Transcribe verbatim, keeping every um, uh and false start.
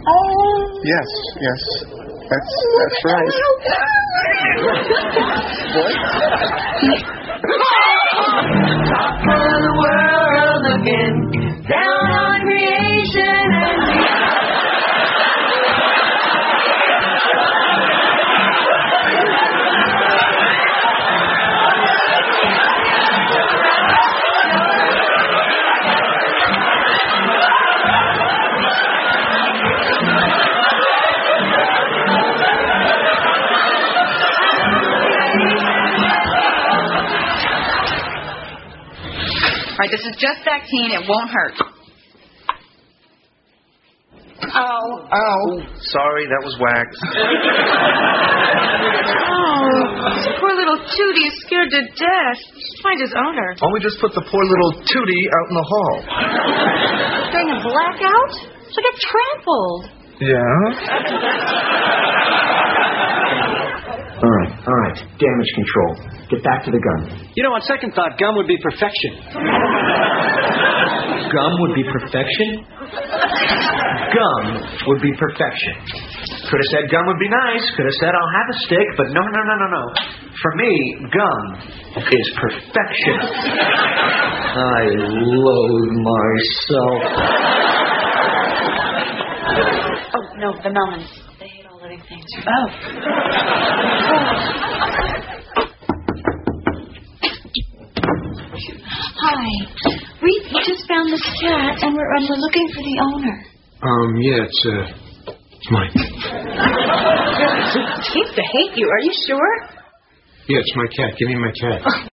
Yes, yes. That's that's right. What? Top of the world looking down on creation and All right, this is just Bactine. It won't hurt. Ow. Ow. Sorry, that was wax. Oh, this poor little Tootie is scared to death. Let's find his owner. Why don't we just put the poor little Tootie out in the hall? During a blackout? She'll get trampled. Yeah? All right, all right. Damage control. Get back to the gun. You know, on second thought, gum would be perfection. Gum would be perfection? Gum would be perfection. Could have said gum would be nice. Could have said I'll have a stick. But no, no, no, no, no. For me, gum is perfection. I loathe myself. Oh, no, the melons. They hate all living things. Oh. Hi. We just found this cat, and we're, and we're looking for the owner. Um, yeah, it's, uh, it's mine. He seems to hate you. Are you sure? Yeah, it's my cat. Give me my cat.